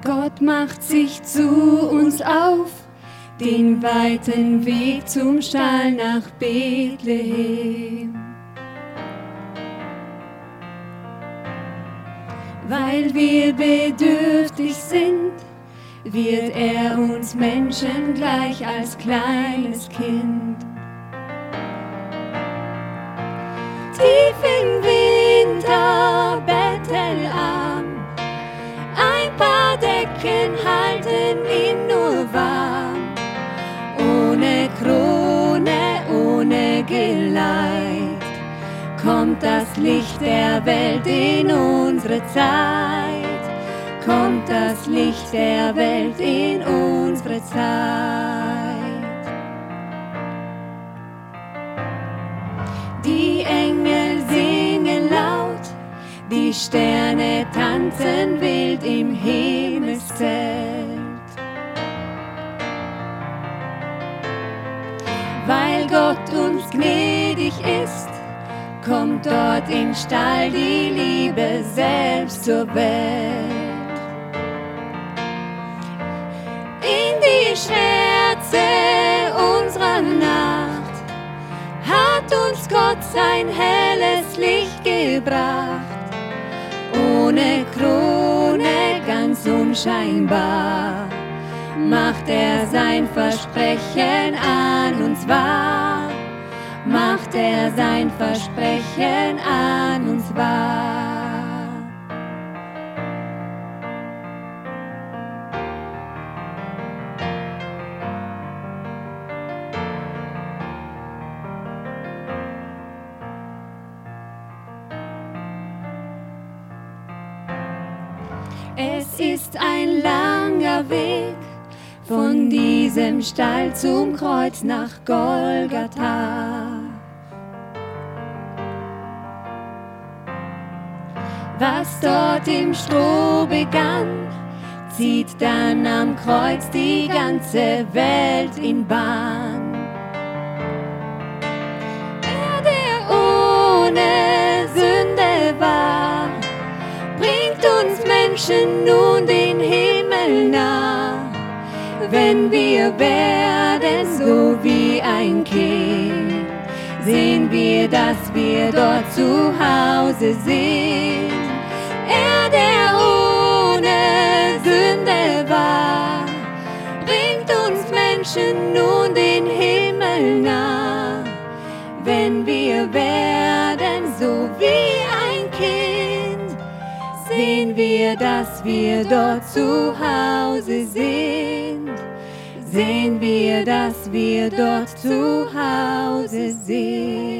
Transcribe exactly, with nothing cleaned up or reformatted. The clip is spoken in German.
Gott macht sich zu uns auf, den weiten Weg zum Stall nach Bethlehem. Weil wir bedürftig sind, wird er uns Menschen gleich als kleines Kind. Tief im Winter bettelarm, ein paar Decken halten ihn nur warm. Ohne Krone, ohne Geleit, kommt das Licht der Welt in unsere Zeit. Kommt das Licht der Welt in unsere Zeit. Die Engel singen laut, die Sterne tanzen wild im Himmelszelt. Weil Gott uns gnädig ist, kommt dort im Stall die Liebe selbst zur Welt. In die Schwärze unserer Nacht hat uns Gott sein helles Licht gebracht. Ohne Krone, ganz unscheinbar, macht er sein Versprechen an uns wahr. Macht er sein Versprechen an uns wahr. Es ist ein langer Weg von diesem Stall zum Kreuz nach Golgatha. Was dort im Stroh begann, zieht dann am Kreuz die ganze Welt in Bahn. Er, der ohne Sünde war, bringt uns Menschen nun den Himmel nah. Wenn wir werden so wie ein Kind, sehen wir, dass wir dort zu Hause sind. Er, der ohne Sünde war, bringt uns Menschen nun den Himmel nah. Wenn wir werden so wie ein Kind, sehen wir, dass wir dort zu Hause sind. Sehen wir, dass wir dort zu Hause sind.